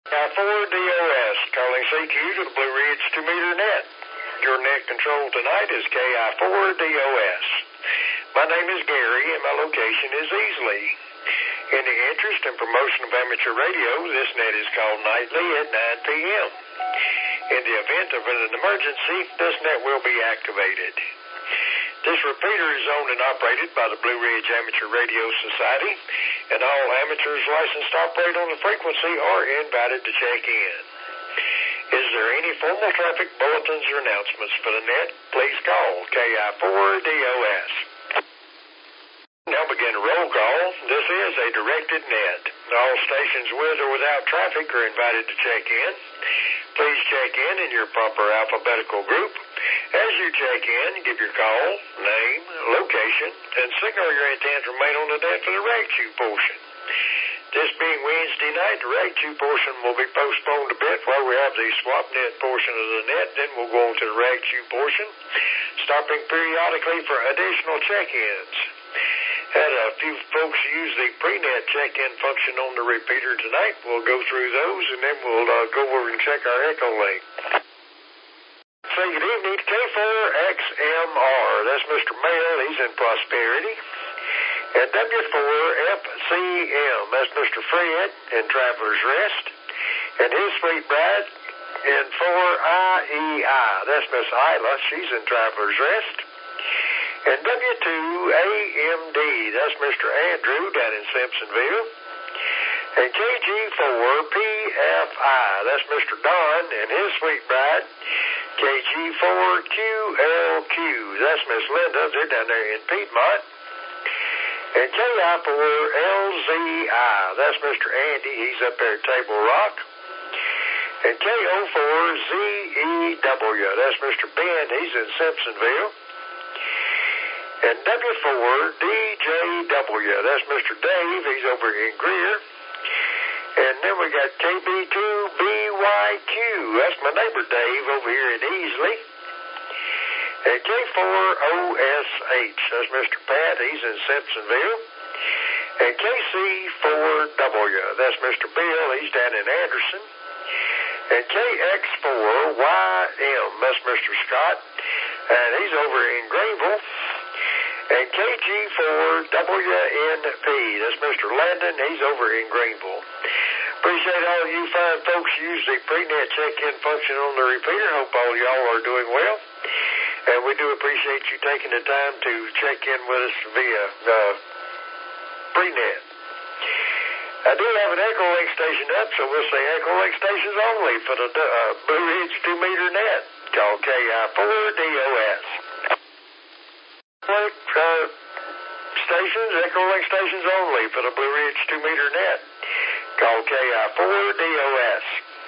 KI4DOS, calling CQ to the Blue Ridge 2-meter net. Your net control tonight is KI4DOS. My name is Gary, and my location is Easley. In the interest and promotion of amateur radio, this net is called nightly at 9 p.m. In the event of an emergency, this net will be activated. This repeater is owned and operated by the Blue Ridge Amateur Radio Society, and all amateurs licensed to operate on the frequency are invited to check in. Is there any formal traffic bulletins or announcements for the net? Please call KI4DOS. Now begin a roll call. This is a directed net. All stations with or without traffic are invited to check in. Please check in your proper alphabetical group. As you check in, give your call, name, location, and signal your intent to remain on the net for the rag chew portion. This being Wednesday night, the rag chew portion will be postponed a bit while we have the swap net portion of the net. Then we'll go on to the rag chew portion, stopping periodically for additional check-ins. Had a few folks use the pre-net check-in function on the repeater tonight. We'll go through those, and then we'll go over and check our echo link. Say good evening to K4XMR. That's Mr. Mail. He's in Prosperity. And W4FCM. That's Mr. Fred in Traveler's Rest. And his sweet bride in 4IEI. That's Miss Isla. She's in Traveler's Rest. And W2AMD. That's Mr. Andrew down in Simpsonville. And KG4PFI. That's Mr. Don and his sweet bride. KG4QLQ, that's Miss Linda, they're down there in Piedmont. And KI4LZI, that's Mr. Andy, he's up there at Table Rock. And KO4ZEW, that's Mr. Ben, he's in Simpsonville. And W4DJW, that's Mr. Dave, he's over in Greer. And then we got KB2BYQ. That's my neighbor Dave over here in Easley. And K4OSH. That's Mr. Pat. He's in Simpsonville. And KC4W. That's Mr. Bill. He's down in Anderson. And KX4YM. That's Mr. Scott. And he's over in Greenville. And KG4WNP. That's Mr. Landon. He's over in Greenville. Appreciate all of you fine folks who use the pre-net check-in function on the repeater. Hope all y'all are doing well. And we do appreciate you taking the time to check in with us via pre-net. I do have an echo link station up, so we'll say echo link stations only for the Blue Ridge 2-meter net called KI4DOS. Stations, echo link stations only for the Blue Ridge 2-meter net called KI4DOS.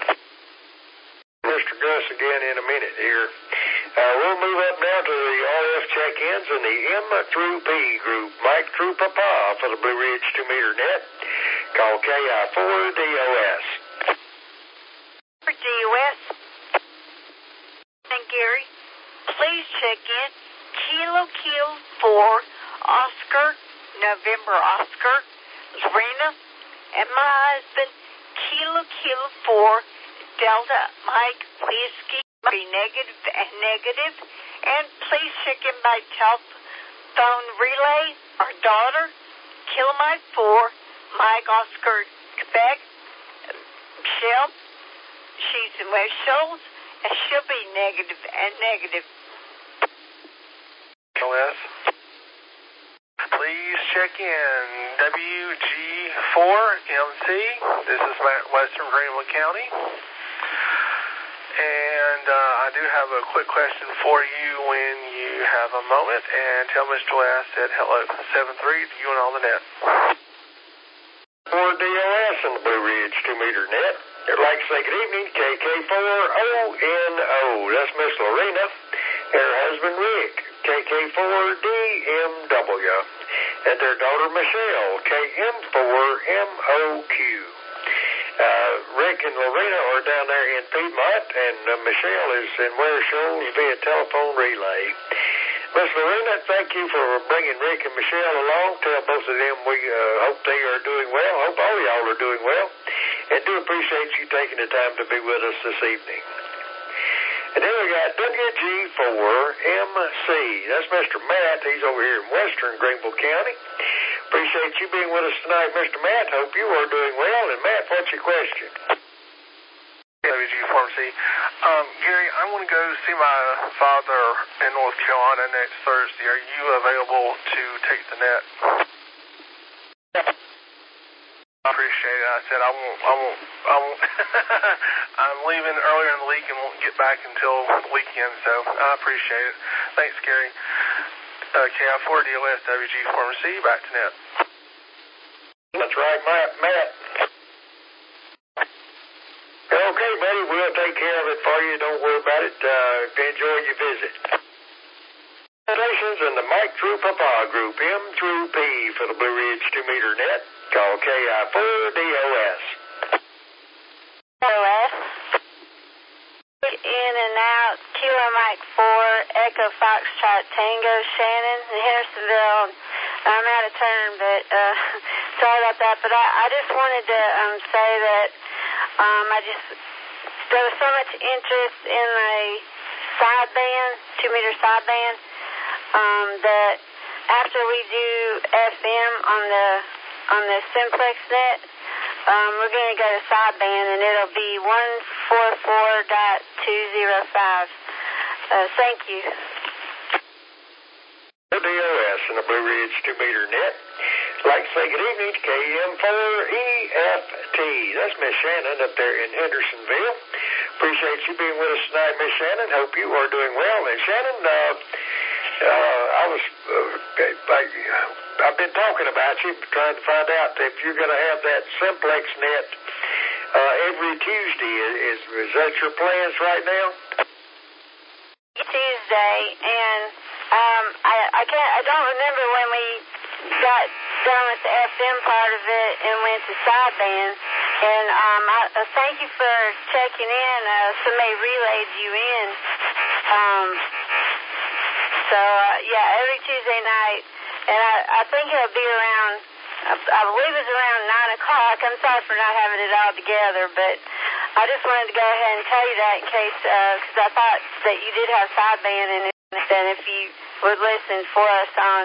Mr. Gus again in a minute here. We'll move up now to the RF check-ins in the M through P group. Mike through Papa for the Blue Ridge 2-meter net called KI4DOS. For DOS and Gary, please check in Kilo 4 Oscar, November Oscar, Lorena, and my husband, Kilo 4 Delta Mike Whiskey, be negative and negative. And please check in my telephone relay, our daughter, Kilo 4 Mike Oscar, Quebec, Michelle. She's in West Shoals, and she'll be negative and negative. OS. Please check in WG4MC. This is Western Greenville County. And I do have a quick question for you when you have a moment. And tell Mr. West I said hello. 7-3 to you and all the net. For DOS in the Blue Ridge 2-meter net. I'd like to say good evening to KK4ONO. That's Miss Lorena and her husband Rick. KK4DMW. And their daughter Michelle. KM4MOQ. Rick and Lorena are down there in Piedmont, and Michelle is in Ware Shoals via telephone relay. Miss Lorena, thank you for bringing Rick and Michelle along. Tell both of them we hope they are doing well. Hope all y'all are doing well. and do appreciate you taking the time to be with us this evening. And then we got WG4MC. That's Mr. Matt. He's over here in western Greenville County. Appreciate you being with us tonight, Mr. Matt. Hope you are doing well. And Matt, what's your question? WG4MC. Gary, I want to go see my father in North Carolina next Thursday. Are you available to take the net? I appreciate it. I said I won't. I'm leaving earlier in the week and won't get back until the weekend, so I appreciate it. Thanks, Gary. KI4DOS WG4MC, back to net. That's right, Matt. Okay, buddy, we'll take care of it for you. Don't worry about it. Enjoy your visit. Congratulations in the Mike through Papa Group, M through P for the Blue Ridge 2-meter net. Call KI4DOS. DOS. In and out, Kilo Mike 4, Echo Foxtrot Tango, Shannon, Hendersonville. I'm out of turn, but sorry about that. But I just wanted to say that there was so much interest in the sideband, 2-meter sideband, that after we do FM on the simplex net, we're going to go to sideband, and it'll be 144.205. Thank you. DOS and the Blue Ridge 2-meter net. I'd like to say good evening to KM4EFT. That's Miss Shannon up there in Hendersonville. Appreciate you being with us tonight, Miss Shannon. Hope you are doing well. And Shannon, I've been talking about you, trying to find out if you're going to have that simplex net every Tuesday. Is that your plans right now? Tuesday, and I don't remember when we got done with the FM part of it and went to sideband. And I thank you for checking in. Somebody relayed you in. Every Tuesday night, and I think it'll be around, I believe it's around 9 o'clock. I'm sorry for not having it all together, but I just wanted to go ahead and tell you that in case, because I thought that you did have sideband, and then if you would listen for us on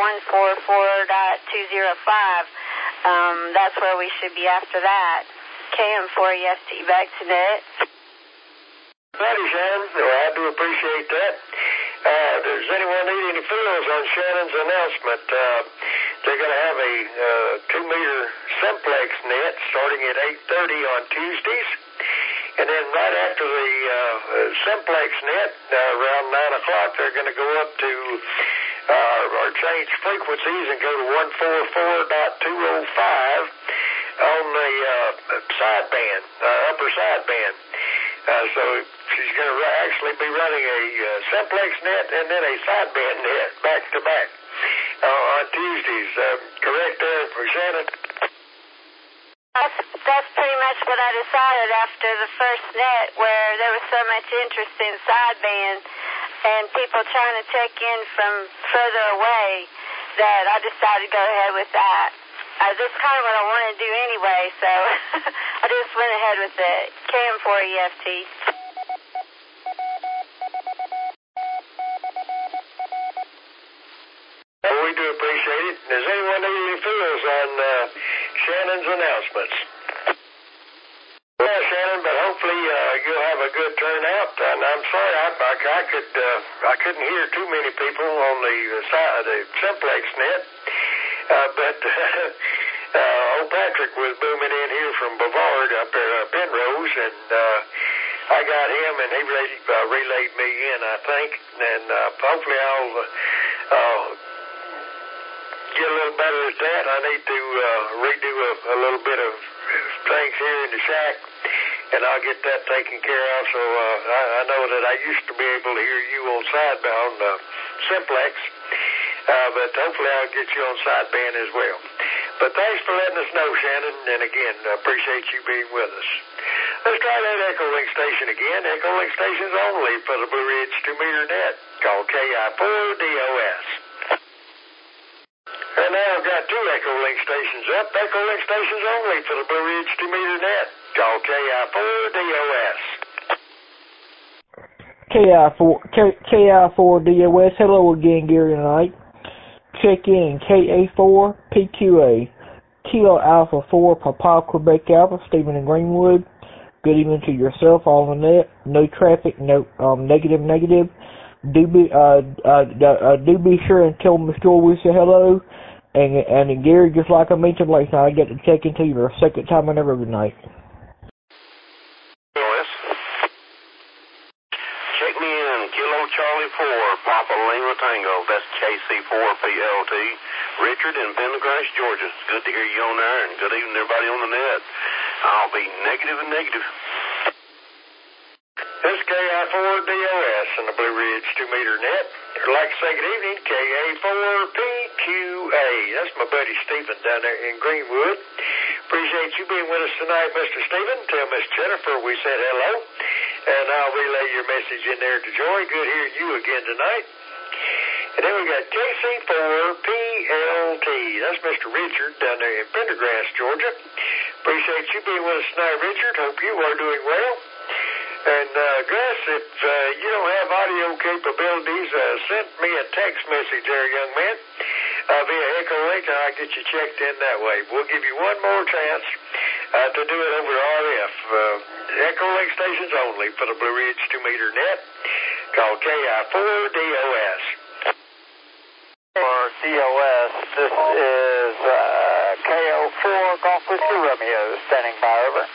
144.205, that's where we should be after that. KM4EFT, back to net. Righty, Shannon. Well, I do appreciate that. Does anyone need any fills on Shannon's announcement? They're going to have a 2-meter simplex net starting at 8:30 on Tuesdays. And then right after the simplex net, around 9 o'clock, they're going to go up to or change frequencies and go to 144.205 on the sideband, upper sideband. So she's going to actually be running a simplex net and then a sideband net back to back on Tuesdays. Correct there for Shannon? That's pretty much what I decided after the first net, where there was so much interest in sideband and people trying to check in from further away, that I decided to go ahead with that. That's kind of what I want to do anyway, so I just went ahead with it. KM4EFT. Well, we do appreciate it. Does anyone need any fills on Shannon's announcements? Well, Shannon, but hopefully you'll have a good turnout. And I'm sorry, I couldn't hear too many people on the simplex net. But old Patrick was booming in here from Bavard up there at Penrose, and I got him, and he relayed me in, I think. And hopefully I'll get a little better at that. I need to redo a little bit of things here in the shack, and I'll get that taken care of. So I know that I used to be able to hear you on sidebound simplex. But hopefully I'll get you on sideband as well. But thanks for letting us know, Shannon, and again, I appreciate you being with us. Let's try that Echo Link station again. Echo Link stations only for the Blue Ridge 2-meter net. Call KI4DOS. And now I've got 2 Echolink stations up. Echolink stations only for the Blue Ridge 2-meter net. Call KI4DOS. KI4DOS. Hello again, Gary tonight. Check in KA4PQA. Kilo Alpha 4 Papa Quebec Alpha, Stephen in Greenwood. Good evening to yourself, all on the net. No traffic, no negative. Do be sure and tell Miss Joy we say hello. And Gary, just like I mentioned last night, I get to check into you the second time I ever good night. Check me in, Kilo Charlie 4, Papa Lima Tango. That's KC4PLT. Richard in Pendergrass, Georgia. It's good to hear you on there, and good evening everybody on the net. I'll be negative and negative. This is KI4DOS in the Blue Ridge 2-meter net. I'd like to say good evening, KA4PQA. That's my buddy Stephen down there in Greenwood. Appreciate you being with us tonight, Mr. Stephen. Tell Miss Jennifer we said hello, and I'll relay your message in there to Joy. Good hearing you again tonight. And then we got KC4PLT. That's Mr. Richard down there in Pendergrass, Georgia. Appreciate you being with us tonight, Richard. Hope you are doing well. And Gus, if you don't have audio capabilities, send me a text message there, young man, via Echolink, and I'll get you checked in that way. We'll give you one more chance to do it over RF. Echolink stations only for the Blue Ridge 2-meter net. Call KI4DOS. For DOS, this is KO4 Golf Whiskey Romeo, standing by, over.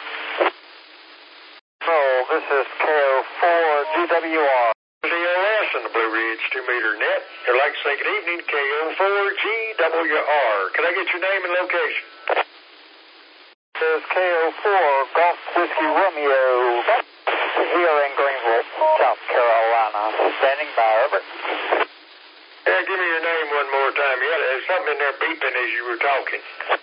So this is KO4GWR. DOS in the Blue Ridge 2-meter net. I'd like to say good evening, KO4GWR. Can I get your name and location? This is KO4 Golf Whiskey Romeo, here in Greenville, South Carolina, standing by, over. Yeah, give me your name one more time. There's something in there beeping as you were talking.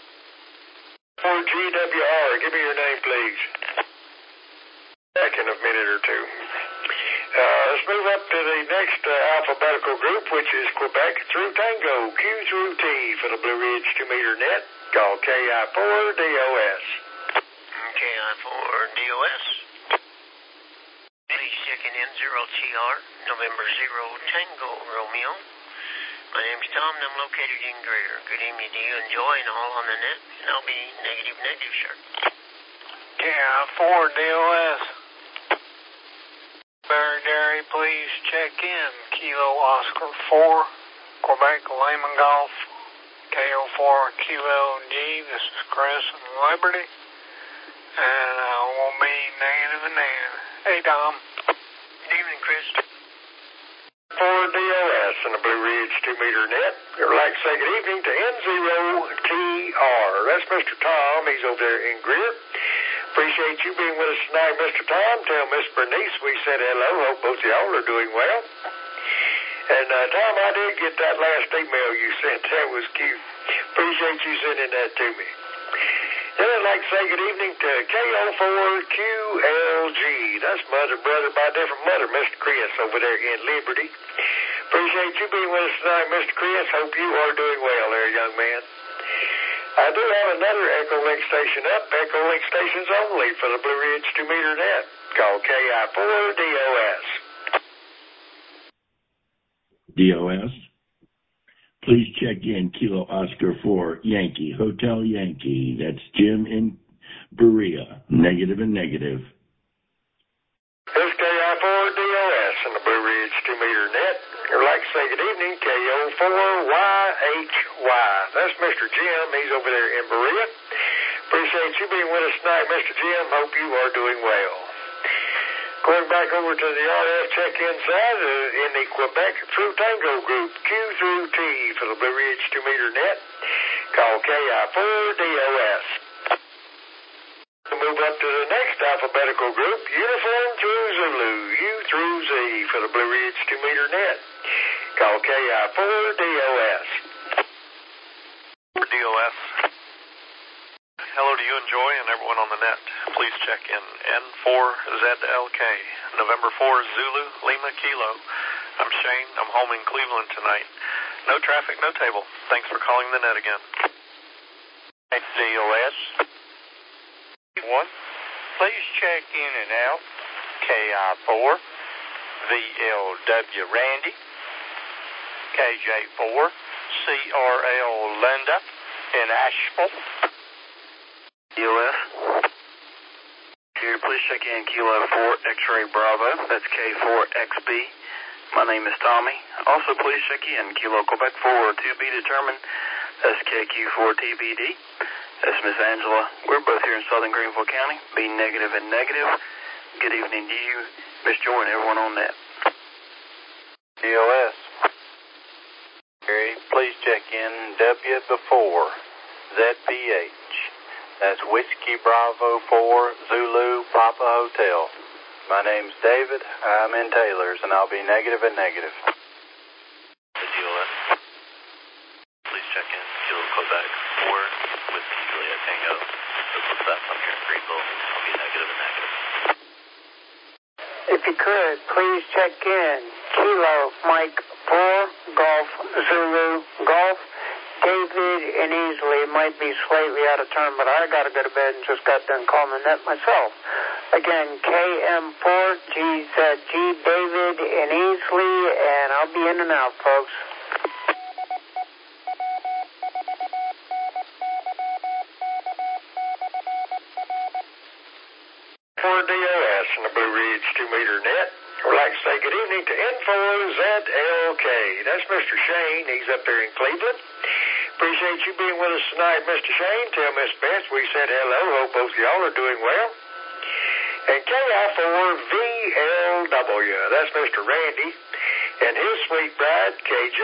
4GWR, give me your name, please. Back in a minute or two. Let's move up to the next alphabetical group, which is Quebec through Tango, Q through T for the Blue Ridge 2-meter net. Call KI4DOS. KI4DOS. Please check in 0TR, November 0 Tango Romeo. My name's Tom, and I'm located in Greer. Good evening to you and Joy and all on the net, and I'll be negative, sir. KI4DOS. Gary, please check in. Kilo Oscar 4, Quebec Lehman Golf, KO4QLG. This is Chris in Liberty, and I will be negative and negative. Hey, Tom. Good evening, Chris. 4DOS in the Blue Ridge 2-meter net. I'd like to say good evening to N0TR. That's Mr. Tom. He's over there in Greer. Appreciate you being with us tonight, Mr. Tom. Tell Miss Bernice we said hello. Hope both of y'all are doing well. And Tom, I did get that last email you sent. That was cute. Appreciate you sending that to me. Then I'd like to say good evening to KO4QLG. That's mother, brother by different mother, Mr. Chris over there in Liberty. Appreciate you being with us tonight, Mr. Chris. Hope you are doing well there, young man. I do have another Echolink station up, Echolink stations only for the Blue Ridge 2-meter net. Call KI4DOS. DOS. Please check in Kilo Oscar 4 Yankee, Hotel Yankee. That's Jim in Berea. Negative and negative. This is KI4DOS in the Blue Ridge 2-meter net. I'd like to say good evening, KO4YHY. That's Mr. Jim. He's over there in Berea. Appreciate you being with us tonight, Mr. Jim. Hope you are doing well. Going back over to the RF check-in side in the Quebec through Tango group, Q through T for the Blue Ridge 2-meter net. Call KI4DOS. We'll move up to the next alphabetical group, Uniform through Zulu, U through Z for the Blue Ridge 2-meter net. Call KI4DOS. DOS. Hello to you and Joy and everyone on the net. Please check in N4ZLK, November 4 Zulu, Lima Kilo. I'm Shane. I'm home in Cleveland tonight. No traffic, no table. Thanks for calling the net again. DOS 1. Please check in and out. KI4, VLW Randy, KJ4, CRL Linda in Asheville. DOS. Here, please check in Kilo 4 X-Ray Bravo. That's K4XB. My name is Tommy. Also, please check in Kilo Quebec 4 to be determined. That's KQ4TBD. That's Miss Angela. We're both here in Southern Greenville County. Be negative and negative. Good evening to you, Miss Joy, and everyone on that. DOS. Gary, please check in W before ZPH. That's Whiskey Bravo 4 Zulu Papa Hotel. My name's David. I'm in Taylor's, and I'll be negative and negative. DOS. Please check in Kilo Quebec 4 with Juliet Tango. This is Seth. I'm here in Greenville. I'll be negative and negative. If you could, please check in Kilo Mike 4 Golf Zulu Golf. David and Easley might be slightly out of turn, but I got to go to bed and just got done calling the net myself. Again, KM4 GZG David and Easley, and I'll be in and out, folks. For DOS and the Blue Ridge 2-meter net, I would like to say good evening to N4ZLK. That's Mr. Shane. He's up there in Cleveland. Appreciate you being with us tonight, Mr. Shane. Tell Miss Beth we said hello. Hope both of y'all are doing well. And KI4VLW, that's Mr. Randy. And his sweet bride,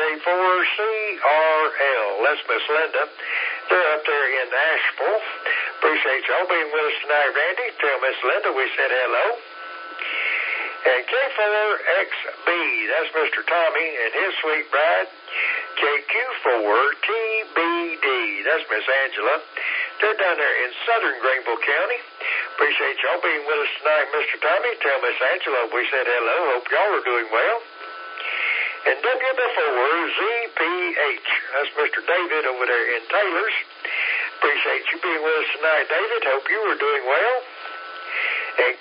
KJ4CRL, that's Miss Linda. They're up there in Asheville. Appreciate y'all being with us tonight, Randy. Tell Miss Linda we said hello. And K4XB, that's Mr. Tommy and his sweet bride, KQ4TBD, that's Miss Angela. They're down there in Southern Greenville County. Appreciate y'all being with us tonight, Mr. Tommy. Tell Miss Angela we said hello. Hope y'all are doing well. And W4ZPH, that's Mr. David over there in Taylor's. Appreciate you being with us tonight, David. Hope you are doing well. And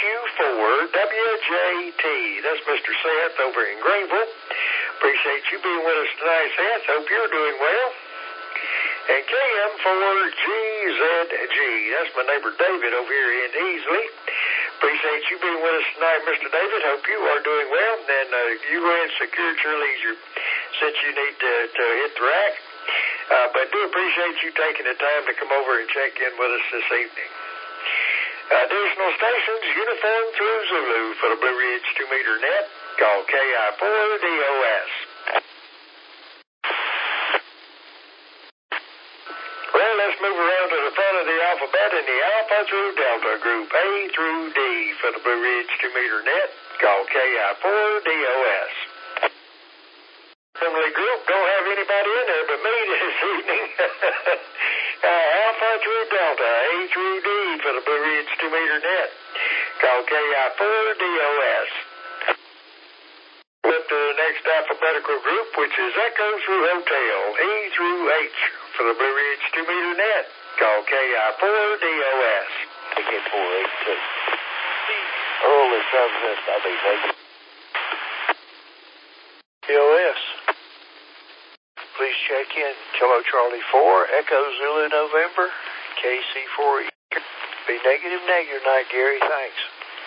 KQ4WJT, that's Mr. Seth over in Greenville. Appreciate you being with us tonight, Seth. Hope you're doing well. And KM4GZG, that's my neighbor David over here in Easley. Appreciate you being with us tonight, Mr. David. Hope you are doing well. And you go ahead and secure your leisure since you need to hit the rack. But do appreciate you taking the time to come over and check in with us this evening. Additional stations, uniform through Zulu for the Blue Ridge 2-meter net. Call KI4DOS. Well, let's move around to the front of the alphabet in the Alpha through Delta group, A through D for the Blue Ridge 2-meter net. Call KI4DOS. Family group, don't have anybody in there but me this evening. Alpha through Delta, A through D for the Blue Ridge 2-meter net. Call KI4DOS. Up to the next alphabetical group, which is Echo through Hotel, E through H for the Blue Ridge 2-meter net. Call KI4DOS. KK482. Early service, I'll be negative. DOS. Please check in Kilo Charlie 4, Echo Zulu November, KC4. Be negative tonight, Gary. Thanks.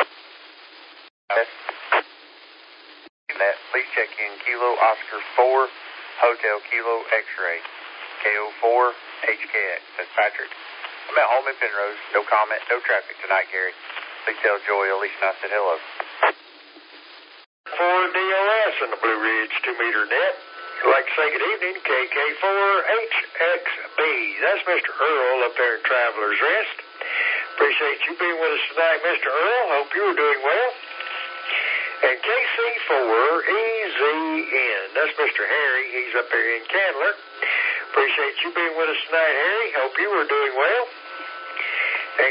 Please check in Kilo Oscar 4, Hotel Kilo X-Ray, KO4 HKX. That's Patrick. I'm at home in Penrose. No comment, no traffic tonight, Gary. Please tell Joy Alicia I said hello. For DOS and the Blue Ridge 2-meter net, I'd like to say good evening, KK4HXB. That's Mr. Earl up there in Traveler's Rest. Appreciate you being with us tonight, Mr. Earl. Hope you are doing well. And KC4EZN, that's Mr. Harry. He's up there in Candler. Appreciate you being with us tonight, Harry. Hope you are doing well. And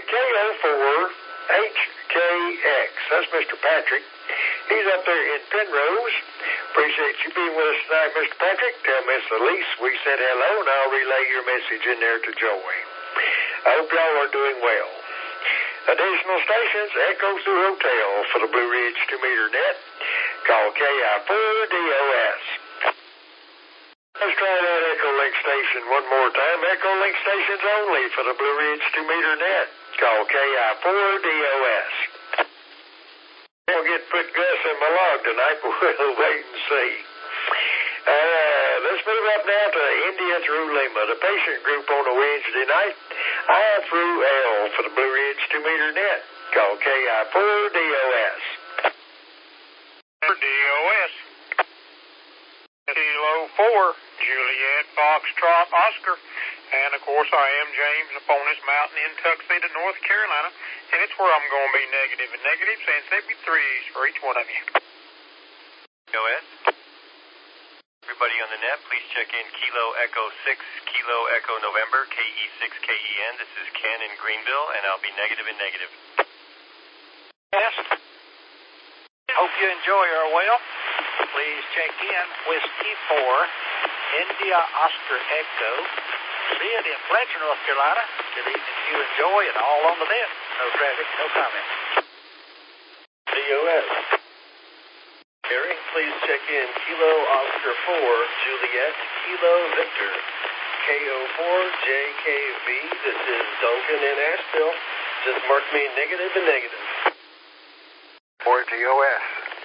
KO4HKX, that's Mr. Patrick. He's up there in Penrose. Appreciate you being with us tonight, Mr. Patrick. Tell Miss Elise we said hello, and I'll relay your message in there to Joey. I hope y'all are doing well. Additional stations, Echo Zoo Hotel for the Blue Ridge 2-meter net. Call KI4DOS. Let's try that Echo Link station one more time. Echo Link stations only for the Blue Ridge 2-meter net. Call KI4DOS. We'll get put Gus in my log tonight, but we'll wait and see. Let's move up now to India through Lima. The patient group on a Wednesday night. I through L for the Blue Ridge 2-meter net. Call KI4DOS. DOS. Kilo 4, Juliet, Foxtrot, Oscar. And, of course, I am James up on this mountain in Tuxedo, North Carolina. And it's where I'm going to be negative and negative, since there'd be 3s for each one of you. DOS. Everybody on the net, please check in Kilo Echo 6, Kilo Echo November, KE6KEN. This is Ken in Greenville, and I'll be negative and negative. Yes. Hope you enjoy our well. Please check in Whiskey 4, India Oscar Echo. Sid in Fletcher, North Carolina. Good evening to you. Enjoy and all on the net. No traffic, no comment. DOS. Gary, please check in Kilo Oscar 4, Juliet, Kilo Victor, KO4JKV. This is Duncan in Asheville. Just mark me negative and negative. For DOS.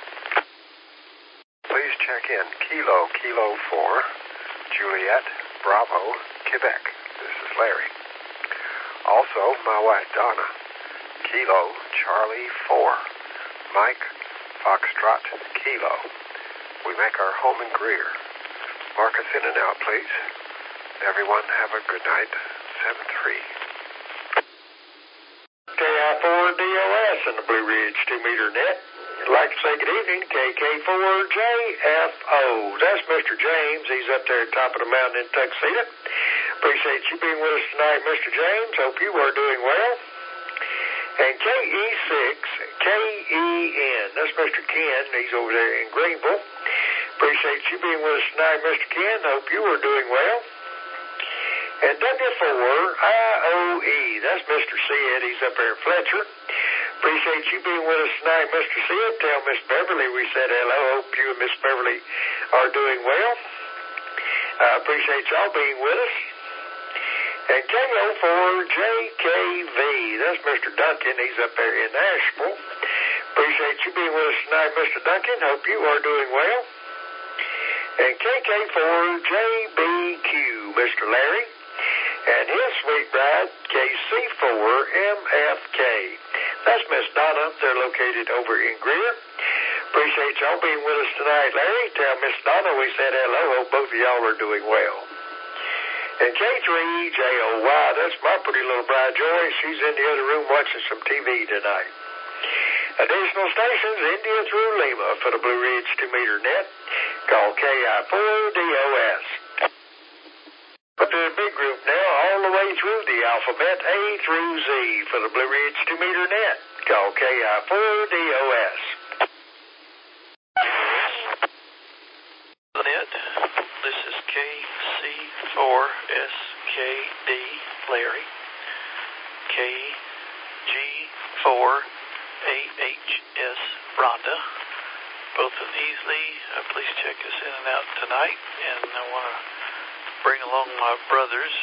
Please check in Kilo 4, Juliet, Bravo, Quebec. This is Larry. Also, my wife Donna. Kilo, Charlie 4, Mike, Foxtrot, Kilo. We make our home in Greer. Mark us in and out, please. Everyone have a good night. 7-3. KI4DOS in the Blue Ridge 2-meter net. I'd like to say good evening, KK4JFO. That's Mr. James. He's up there at the top of the mountain in Tuxedo. Appreciate you being with us tonight, Mr. James. Hope you are doing well. And KE6KEN. That's Mr. Ken. He's over there in Greenville. Appreciate you being with us tonight, Mr. Ken. Hope you are doing well. And W4IOE. That's Mr. Sid. He's up there in Fletcher. Appreciate you being with us tonight, Mr. Sid. Tell Miss Beverly we said hello. Hope you and Miss Beverly are doing well. I appreciate y'all being with us. And KO4JKV. That's Mr. Duncan. He's up there in Nashville. Appreciate you being with us tonight, Mr. Duncan. Hope you are doing well. And KK4JBQ. Mr. Larry. And his sweet bride, KC4MFK. That's Miss Donna. They're located over in Greer. Appreciate y'all being with us tonight, Larry. Tell Miss Donna we said hello. Hope both of y'all are doing well. And K3JOY, that's my pretty little bride, Joy. She's in the other room watching some TV tonight. Additional stations, India through Lima for the Blue Ridge 2-meter net. Call KI4DOS. But to the big group now, all the way through the alphabet, A through Z for the Blue Ridge 2-meter net. Call KI4DOS. The net. This is KC4SKD Larry. KG4AHS Rhonda. Both in Easley. Please check us in and out tonight. And I want to bring along my brothers,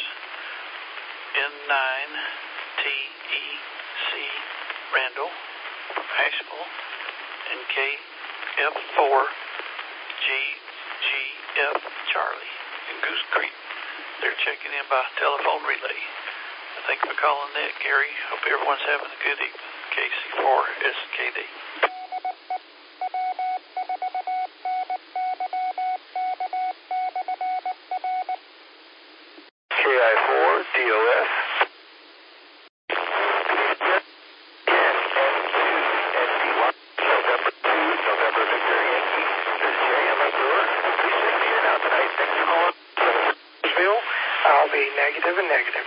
N9TEC Randall, Asheville, and KF4GGF Charlie in Goose Creek. They're checking in by telephone relay. Thank you for calling that, Gary. Hope everyone's having a good evening. KC4SKD. KI4DOS. November Victor Yankee. This is JM Brewer. Please check me in out tonight. Thanks for calling. I'll be negative and negative.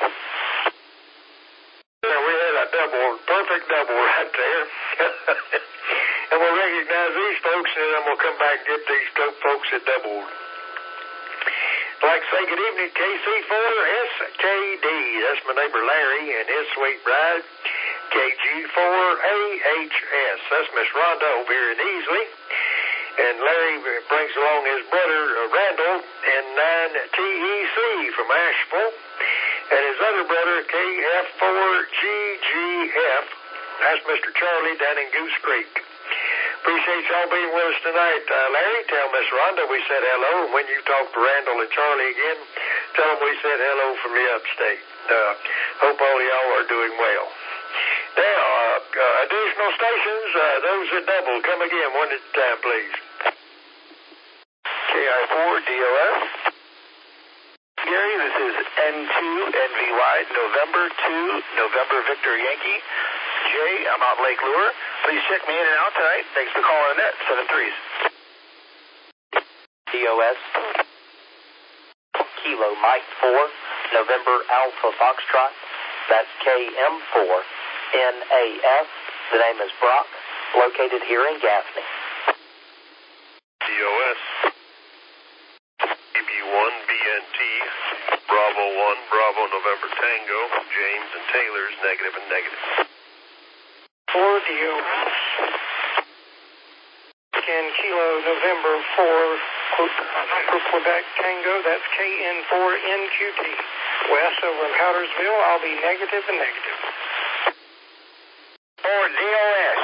Yeah, we had a double, perfect double right there. And we're ready recognize these folks, and then I'm going to come back and get these folks that doubled. I'd like to say good evening, KC4SKD. That's my neighbor Larry and his sweet bride, KG4AHS. That's Miss Rhonda over here in Easley. And Larry brings along his brother, Randall, and 9TEC from Asheville. And his other brother, KF4GGF. That's Mr. Charlie down in Goose Creek. Appreciate y'all being with us tonight. Larry, tell Miss Rhonda we said hello. And when you talk to Randall and Charlie again, tell them we said hello from the upstate. Hope all of y'all are doing well. Now, additional stations, those that double, come again one at a time, please. KI4DOS. Gary, this is N2NVY, November 2, November Victor Yankee. Jay, I'm out Lake Lure. Please check me in and out tonight. Thanks for calling Annette, 7-3s. DOS. Kilo Mike 4, November Alpha Foxtrot. That's KM4. NAF. The name is Brock, located here in Gaffney. DOS. EB1BNT. Bravo 1, Bravo November Tango. James and Taylor's negative and negative. 4 DOS. Again, Kilo November 4, Quebec Tango. That's KN4NQT. West over in Powdersville, I'll be negative and negative. 4 DOS.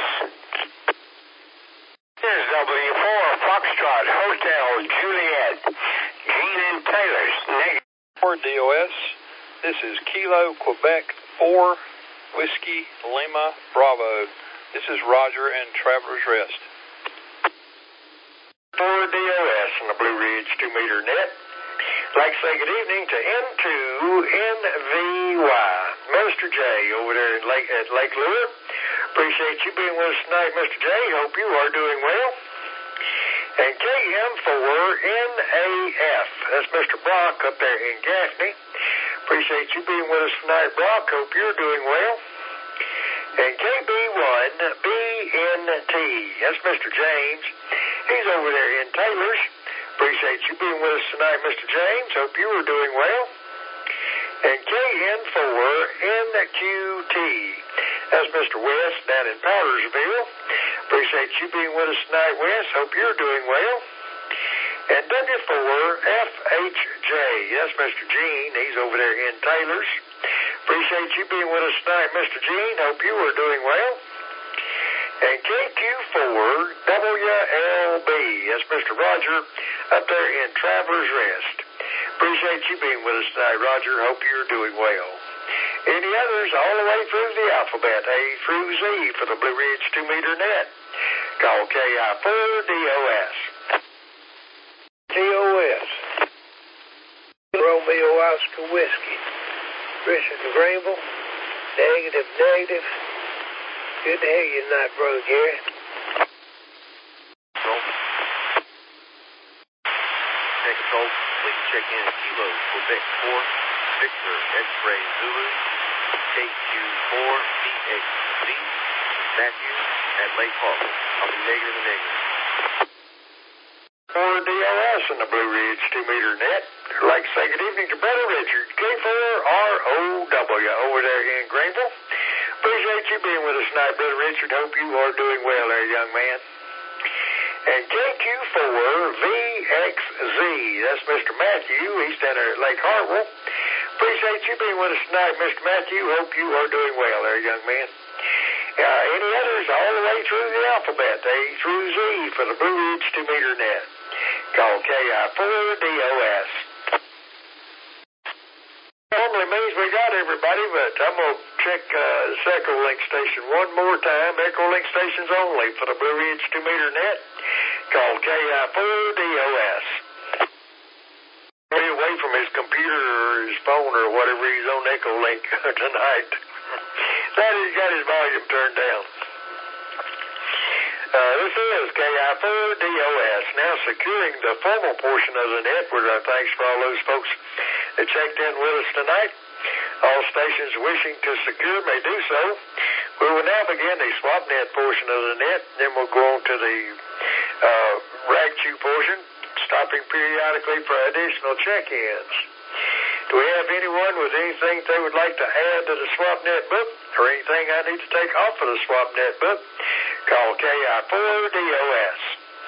This is W4 Foxtrot Hotel Juliet. Gene and Taylor's negative. 4 DOS. This is Kilo Quebec 4 Whiskey Lima Bravo. This is Roger and Traveler's Rest. 4 DOS in the Blue Ridge 2-meter net. I'd like to say good evening to N2NVY. Minister J over there at Lake Lure. Appreciate you being with us tonight, Mr. J. Hope you are doing well. And KM4NAF. That's Mr. Brock up there in Gaffney. Appreciate you being with us tonight, Brock. Hope you're doing well. And KB1BNT. That's Mr. James. He's over there in Taylor's. Appreciate you being with us tonight, Mr. James. Hope you are doing well. And KN4NQT. That's Mr. West down in Powdersville. Appreciate you being with us tonight, Wes. Hope you're doing well. And W4FHJ. That's Mr. Gene. He's over there in Taylor's. Appreciate you being with us tonight, Mr. Gene. Hope you are doing well. And KQ4WLB. That's Mr. Roger up there in Traveler's Rest. Appreciate you being with us tonight, Roger. Hope you're doing well. Any others all the way through the alphabet, A through Z for the Blue Ridge 2-meter net. Call KI4DOS. DOS. Romeo Oscar Whiskey. Richard and Greenville. Negative, negative. Good to hear you tonight, Brother Gary. Control, please check in Kilo Quebec 4, Victor X-Ray Zulu, KQ4BXZ, Matthew at Lake Park. I'll be negative and negative. 4 DOS in the Blue Ridge 2-meter net. I'd like to say good evening to Brother Richard, K4ROW over there in Greenville. Appreciate you being with us tonight, Brother Richard. Hope you are doing well there, young man. And KQ4VXZ, that's Mr. Matthew. He's down there at Lake Hartwell. Appreciate you being with us tonight, Mr. Matthew. Hope you are doing well there, young man. Any others all the way through the alphabet, A through Z for the Blue Ridge 2-meter net. Call KI4DOS. Normally means we got everybody, but I'm going to check this Echolink station one more time. Echolink stations only for the Blue Ridge 2-meter net. Call KI4DOS. Be away from his computer or his phone or whatever he's on Echolink tonight. That he's got his volume turned down. This is KI4DOS. Now securing the formal portion of the net. We're thanks for all those folks that checked in with us tonight. All stations wishing to secure may do so We will now begin the swap net portion of the net, then we'll go on to the rag chew portion, stopping periodically for additional check-ins. Do we have anyone with anything they would like to add to the SwapNet book or anything I need to take off of the SwapNet book? Call KI4DOS.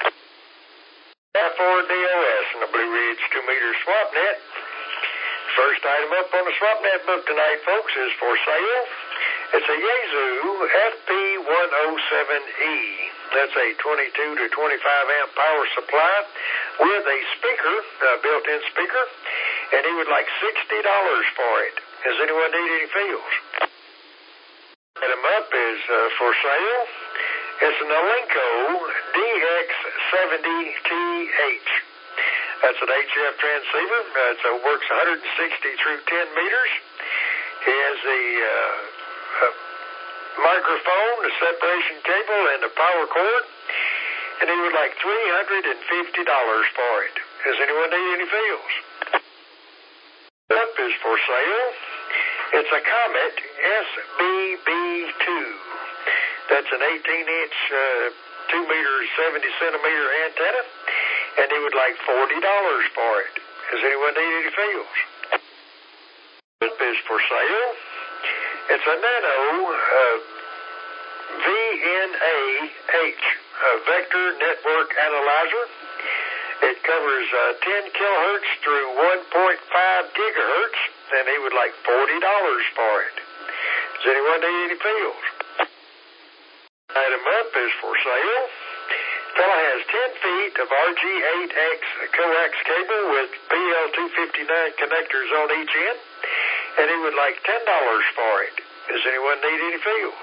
KI4DOS in the Blue Ridge 2-meter SwapNet. First item up on the SwapNet book tonight, folks, is for sale. It's a Yaesu FP107E. That's a 22 to 25 amp power supply with a speaker, a built-in speaker, and he would like $60 for it. Does anyone need any fills? Item up is for sale. It's an Alinco DX70TH. That's an HF transceiver. It works 160 through 10 meters. He has the microphone, the separation cable, and the power cord, and he would like $350 for it. Does anyone need any fills? Up is for sale. It's a Comet SBB2. That's an 18-inch, 2-meter, 70-centimeter antenna, and he would like $40 for it. Does anyone need any fills? Up is for sale. It's a Nano VNA-H, a vector network analyzer. It covers 10 kilohertz through 1.5 gigahertz, and he would like $40 for it. Does anyone need any fills? Item up is for sale. Fella has 10 feet of RG8X coax cable with PL259 connectors on each end, and he would like $10 for it. Does anyone need any fills?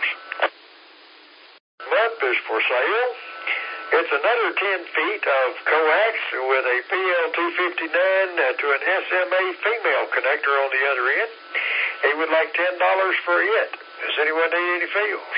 Up is for sale. It's another 10 feet of coax with a PL259 to an SMA female connector on the other end. He would like $10 for it. Does anyone need any fills?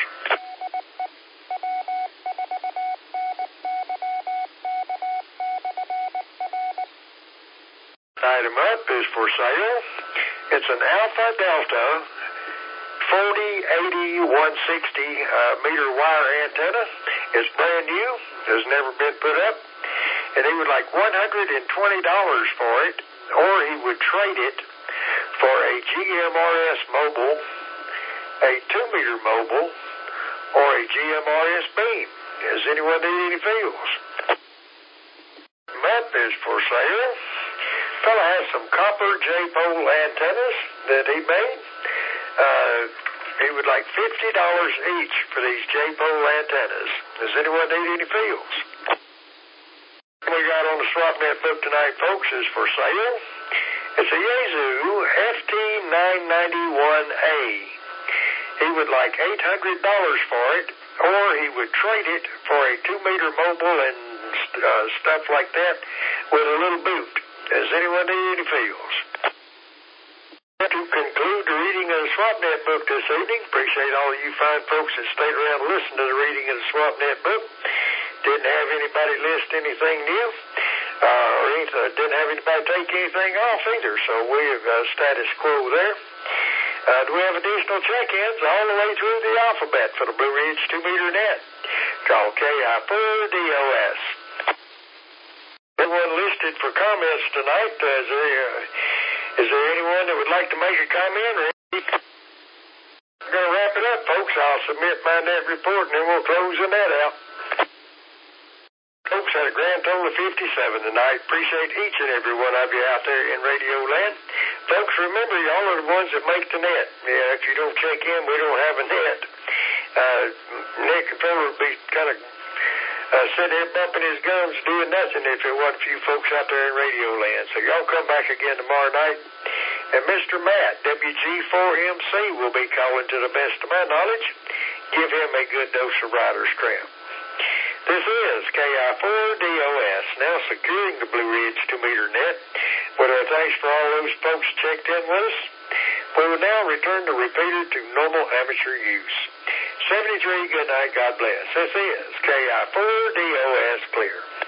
Item up is for sale. It's an Alpha Delta 4080 160 meter wire antenna. It's brand new, has never been put up, and he would like $120 for it, or he would trade it for a GMRS mobile, a 2-meter mobile, or a GMRS beam. Does anyone need any fills? Map is for sale. Fella has some copper J-pole antennas that he made. He would like $50 each for these J-pole antennas. Does anyone need any fills? What we got on the SwapNet book tonight, folks, is for sale. It's a Yaesu FT991A. He would like $800 for it, or he would trade it for a 2-meter mobile and stuff like that with a little boot. Does anyone need any fills? To conclude the reading of the SwapNet book this evening, appreciate all of you fine folks that stayed around and listened to the reading of the SwapNet book. Didn't have anybody list anything new, or didn't have anybody take anything off either, so we have status quo there. Do we have additional check-ins all the way through the alphabet for the Blue Ridge 2-meter net? Call KI4DOS. Everyone listed for comments tonight. Is there anyone that would like to make a comment? We're going to wrap it up, folks. I'll submit my net report, and then we'll close the net out. Folks, had a grand total of 57 tonight. Appreciate each and every one of you out there in Radio Land. Folks, remember, y'all are the ones that make the net. Yeah, if you don't check in, we don't have a net. Nick and Phil would be kind of sitting there bumping his gums doing nothing if it wasn't for you folks out there in Radio Land. So y'all come back again tomorrow night. And Mr. Matt, WG4MC, will be calling to the best of my knowledge. Give him a good dose of writer's cramp. This is KI4DOS, now securing the Blue Ridge 2-meter net. With our thanks for all those folks checked in with us, we will now return the repeater to normal amateur use. 73, good night, God bless. This is KI4DOS Clear.